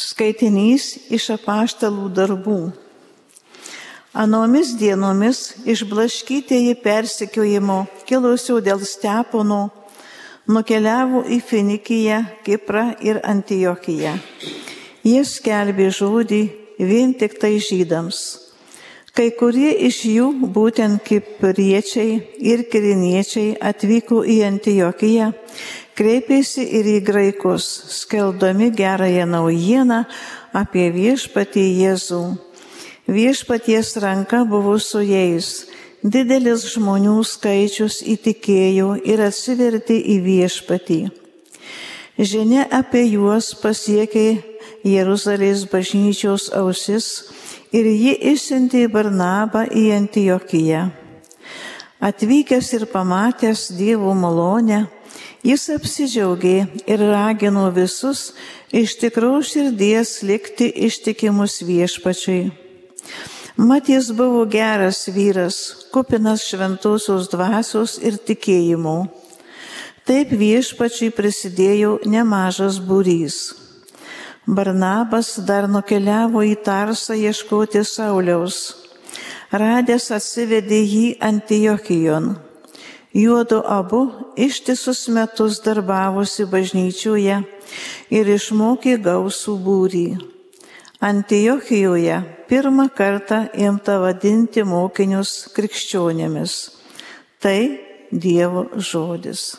Skaitinys iš apaštalų darbų. Anomis dienomis išblaškytieji persekiojimo kilusio dėl Stepono nukeliavo į Finikiją, Kiprą ir Antiochiją. Jie skelbė žodį vien tik tai žydams. Kai kurie iš jų, būtent kipriečiai ir kiriniečiai, atvyko į Antiochiją, kreipėsi ir į graikus, skelbdami gerąją naujieną apie viešpatį Jėzų. Viešpaties ranka buvo su jais. Didelis žmonių skaičius įtikėjo ir atsivertė į viešpatį. Žinia apie juos pasiekė Jeruzalės bažnyčios ausis ir ji išsiuntė Barnabą į Antiochiją. Atvykęs ir pamatęs Dievo malonę, jis apsidžiaugė ir ragino visus iš tikros širdies likti ištikimus viešpačiui. Mat jis buvo geras vyras, kupinas šventosios dvasios ir tikėjimo. Taip viešpačiui prisidėjo nemažas būrys. Barnabas dar nukeliavo į Tarsą ieškoti Sauliaus. Radęs atsivedė jį Antiochijon. Juodu abu ištisus metus darbavosi bažnyčioje ir išmokė gausų būrį. Antiochijoje pirmą kartą imta vadinti mokinius krikščionėmis. Tai Dievo žodis.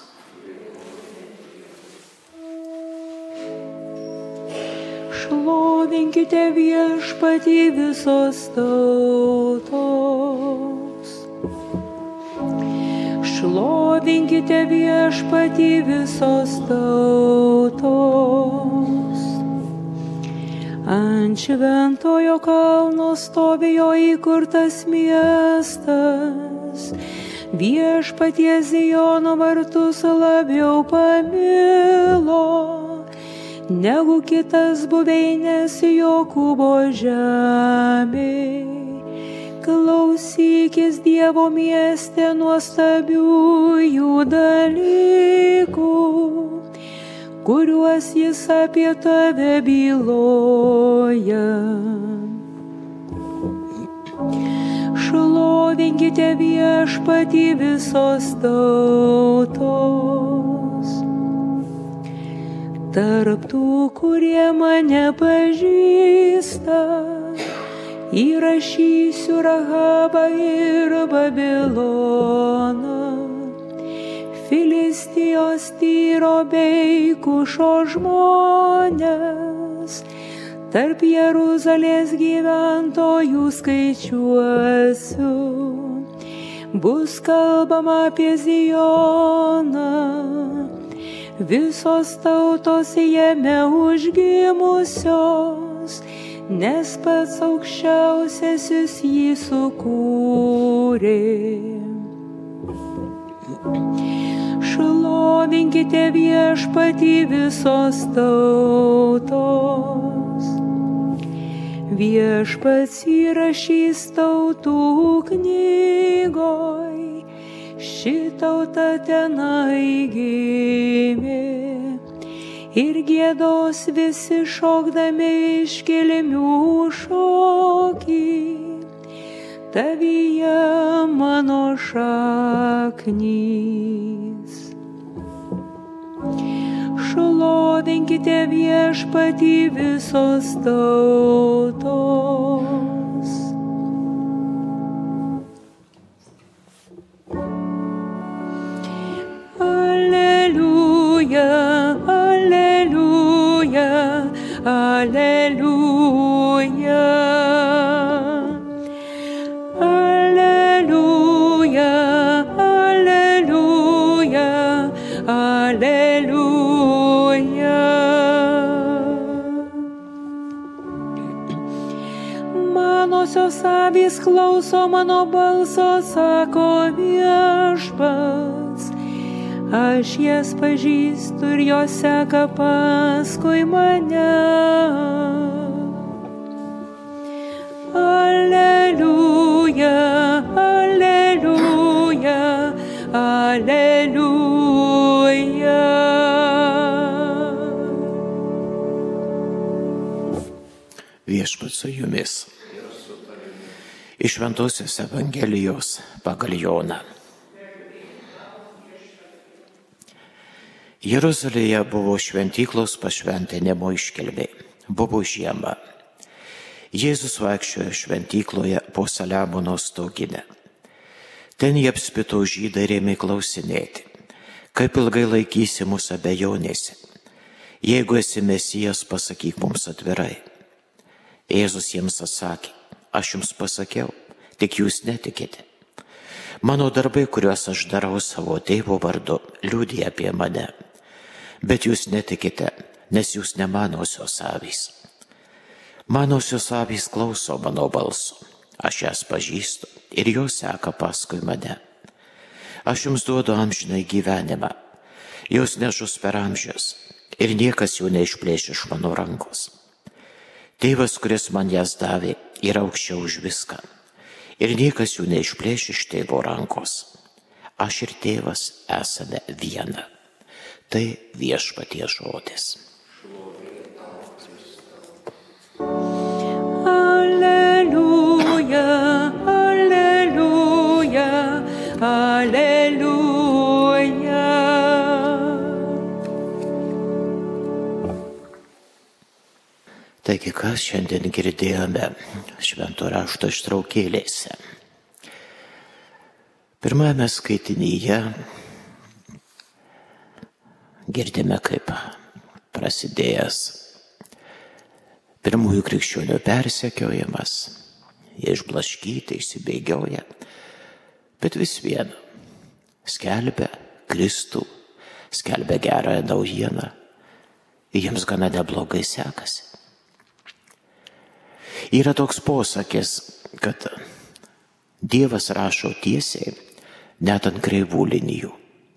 Šlovinkite viešpatį visos tautos. Šlovinkite viešpatį visos tautos. Ant šventojo kalno stovėjo įkurtas miestas. Viešpaties Ziono vartus labiau pamilo negu kitas buveinės Jokūbo žemė. Klausykis Dievo mieste nuostabiųjų dalykų, kuriuos jis apie tave byloja. Šlovinkite viešpatį visos tautos. Tarp tų, kurie mane pažįsta, įrašysiu Rahabą ir Babiloną, Filistijos, Tyro bei Kušo žmonės, tarp Jeruzalės gyventojų skaičiuosiu. Bus kalbama apie Zioną, visos tautos jame užgimusios, nes pats aukščiausiasis jį sukūrė. Šlovinkite viešpatį visos tautos. Viešpats įrašys tautų knygoj, ši tauta tenai gimė. Ir giedos visi šokdami iškilmių šokį, tavyje mano šaknys. Šlovinkite viešpatį visos tautos. Alleluja, alleluja, alleluja. Alleluja, alleluja, alleluja. Manosios avys klauso mano balso, sako viešpats. Aš jas pažįstu ir jos seka paskui mane. Alleluja, alleluja, alleluja. Viešpats su jumis. Iš Šventosios Evangelijos pagal Joną. Jeruzalėje buvo šventyklos pašventinimo iškilmė. Buvo žiema. Jėzus vaikščiojo šventykloje po Saliamono stoginę. Ten jį apspito žydai ir ėmė klausinėti, kaip ilgai laikysi mus abejonėse. Jeigu esi Mesijas, pasakyk mums atvirai. Jėzus jiems atsakė, aš jums pasakiau, tik jūs netikite. Mano darbai, kuriuos aš darau savo tėvo vardu, liudija apie mane. Bet jūs netikite, nes jūs ne manosios avys. Manosios avys klauso mano balso. Aš jas pažįstu ir jos seka paskui mane. Aš jums duodu amžinai gyvenimą. Jos nežus per amžius ir niekas jų neišplėš iš mano rankos. Tėvas, kuris man jas davė, yra aukščiau už viską. Ir niekas jų neišplėš iš tėvo rankos. Aš ir tėvas esame viena. Tai Viešpaties žodis. Alleluja, alleluja, alleluja. Taigi, ką šiandien girdėjome Švento rašto ištraukėlėse. Pirmame skaitinyje girdime, kaip prasidėjęs pirmųjų krikščionių persekiojimas. Jie išblaškyti, išsibėgioja, bet vis viena skelbia Kristų, skelbia gerąją naujieną. Jiems gana neblogai sekasi. Yra toks posakis, kad Dievas rašo tiesiai, net ant kreivų linijų.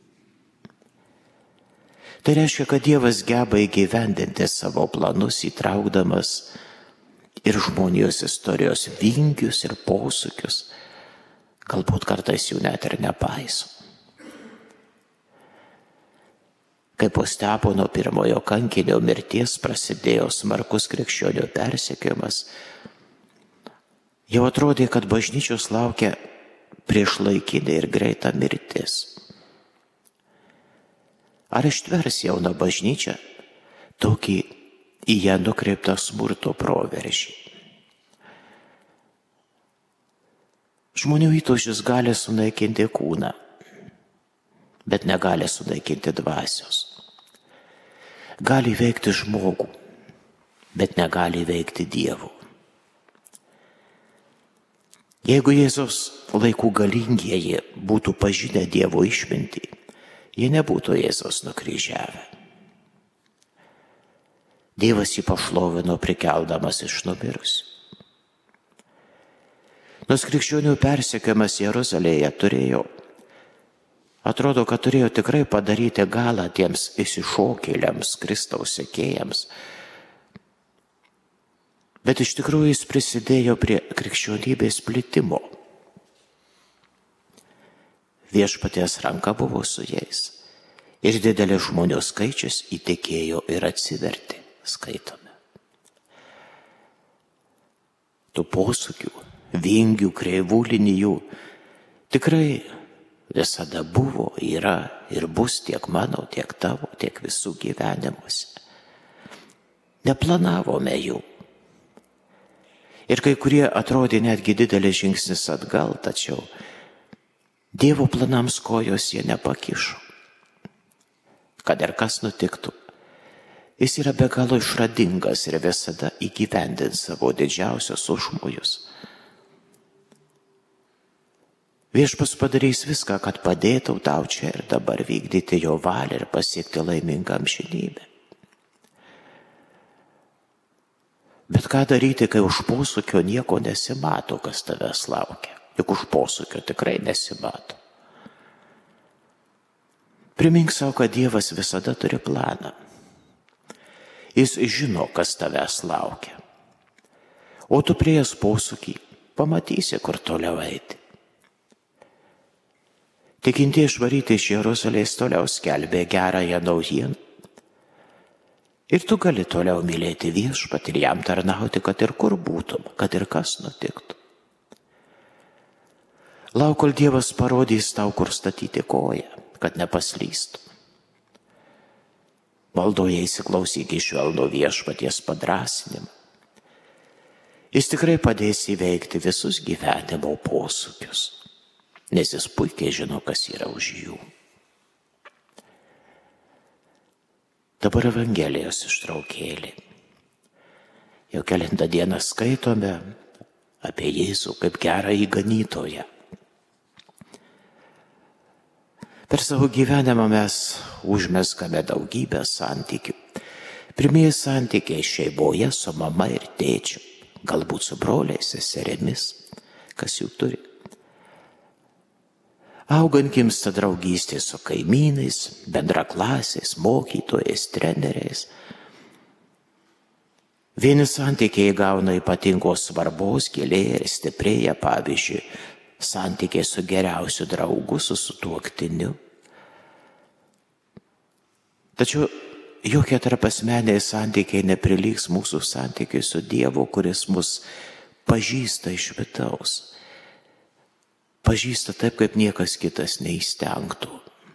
Tai reiškia, kad Dievas geba įgyvendinti savo planus, įtraukdamas ir žmonijos istorijos vingius ir posūkius, galbūt kartais jų net ir nepaiso. Kai po Stepono pirmojo kankinio mirties prasidėjo smarkus krikščionių persekiojimas, jau atrodė, kad bažnyčios laukia priešlaikinė ir greita mirtis. Ar ištvers jauna bažnyčia tokį į ją nukreiptą smurto proveržį? Žmonių įtūžis gali sunaikinti kūną, bet negali sunaikinti dvasios. Gali veikti žmogų, bet negali veikti Dievo. Jeigu Jėzus laikų galingieji būtų pažinę Dievo išmintį, jie nebūtų Jėzus nukryžiavę. Dievas jį pašlovino prikeldamas iš numirusių. Nors krikščionių persekiojimas Jeruzalėje atrodo, kad turėjo tikrai padaryti galą tiems išsišokėliams, Kristaus sekėjams. Bet iš tikrųjų jis prisidėjo prie krikščionybės plitimo. Viešpaties ranka buvo su jais ir didelis žmonių skaičius įtikėjo ir atsivertė, skaitome. Tų posūkių, vingių, kreivų linijų tikrai visada buvo, yra ir bus tiek mano, tiek tavo, tiek visų gyvenimuose. Neplanavome jų. Ir kai kurie atrodė netgi didelis žingsnis atgal, tačiau Dievo planams kojos jie nepakišo. Kad ir kas nutiktų, jis yra be galo išradingas ir visada įgyvendins savo didžiausios užmojus. Viešpats padarys viską, kad padėtų tau čia ir dabar vykdyti jo valią ir pasiekti laimingą amžinybę. Bet ką daryti, kai už posūkio nieko nesimato, kas tavęs laukia? Juk už posūkio tikrai nesimato. Primink savo, kad Dievas visada turi planą. Jis žino, kas tavęs laukia. O tu prieėjęs posūkį pamatysi, kur toliau eiti. Tikintieji išvaryti iš Jeruzalės toliau skelbė gerąją naujieną. Ir tu gali toliau mylėti Viešpatį ir jam tarnauti, kad ir kur būtum, kad ir kas nutiktų. Lauk, kol Dievas parodys tau, kur statyti koją, kad nepaslystum. Maldoje įsiklausyk į švelnų Viešpaties padrąsinimą. Jis tikrai padės įveikti visus gyvenimo posūkius, nes jis puikiai žino, kas yra už jų. Dabar Evangelijos ištraukėlė. Jau kelintą dieną skaitome apie Jėzų kaip gerąjį ganytoją. Per savo gyvenimą mes užmezgame daugybę santykių. Pirmieji santykiai šeimoje su mama ir tėčiu, galbūt su broliais, seserimis, kas jų turi. Augant gimsta draugystė su kaimynais, bendraklasiais, mokytojais, treneriais. Vieni santykiai gauna ypatingos svarbos, gilėja ir stiprėja, pavyzdžiui, santykiai su geriausiu draugu, su sutuoktiniu. Tačiau jokie tarpasmeniai santykiai neprilygs mūsų santykiai su Dievu, kuris mus pažįsta iš vidaus. Pažįsta taip, kaip niekas kitas neįstengtų.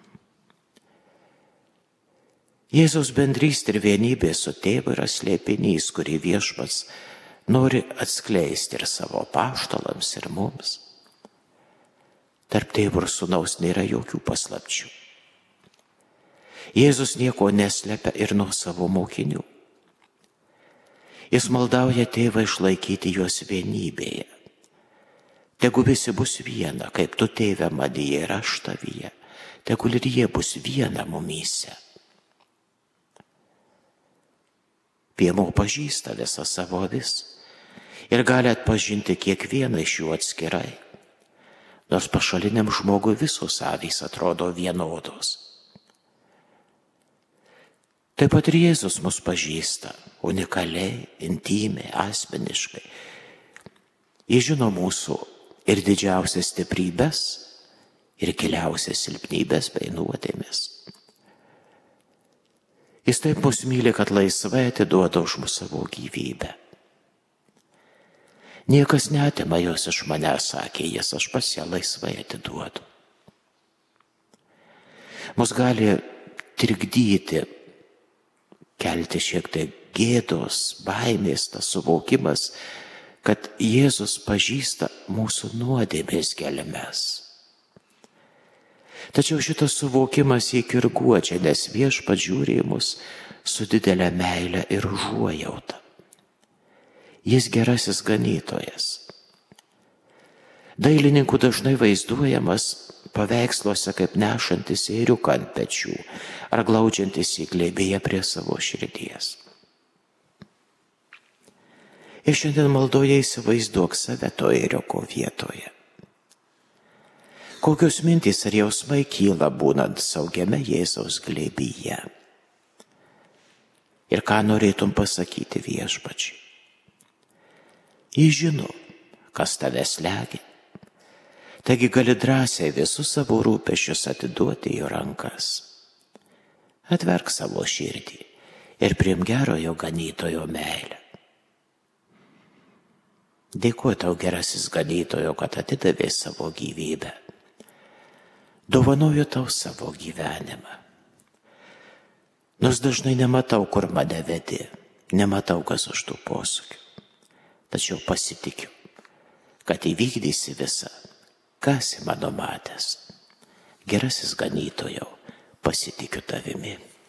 Jėzaus bendrystė ir vienybė su tėvu yra slėpinys, kurį Viešpats nori atskleisti ir savo apaštalams, ir mums. Tarp tėvo ir sūnaus nėra jokių paslapčių. Jėzus nieko neslepia ir nuo savo mokinių. Jis maldauja tėvą išlaikyti juos vienybėje. Tegu visi bus viena, kaip tu, tėve, manyje ir aš tavyje. Tegul ir jie bus viena mumyse. Piemuo pažįsta visą savo avis ir gali atpažinti kiekvieną iš jų atskirai, nors pašaliniam žmogui visos avys atrodo vienodos. Taip pat ir Jėzus mus pažįsta unikaliai, intymiai, asmeniškai. Jis žino mūsų ir didžiausias stiprybės, ir giliausias silpnybės bei nuodėmės. Jis taip mus myli, kad laisvai atiduoda už mus savo gyvybę. Niekas neatima jos iš manęs, sakė jis, aš pas ją laisvai atiduodu. Mus gali trikdyti, kelti šiek tiek gėdos, baimės, tas suvokimas, kad Jėzus pažįsta mūsų nuodėmės gelmes. Tačiau šitas suvokimas jį ir guodžia, nes Viešpats žiūri į mus su didelė meile ir užuojauta. Jis gerasis ganytojas. Dailininkų dažnai vaizduojamas paveiksluose kaip nešantis ėriuką ant pečių ar glaudžiantis į glėbyje prie savo širdies. Ir šiandien maldoje įsivaizduok save to ėriuko vietoje. Kokios mintys ar jausmai kyla būnant saugiame Jėzaus glėbyje? Ir ką norėtum pasakyti Viešpačiui? Jis žino, kas tave slegia. Taigi gali drąsiai visus savo rūpesčius atiduoti į rankas. Atverk savo širdį ir priimk gerojo ganytojo meilę. Dėkuoju tau, gerasis ganytojo, kad atidavė savo gyvybę. Dovanoju tau savo gyvenimą. Nors dažnai nematau, kur mane vedi, nematau, kas už tų posūkių. Tačiau pasitikiu, kad įvykdysi visą, kas mano matęs. Gerasis ganytojau, pasitikiu tavimi.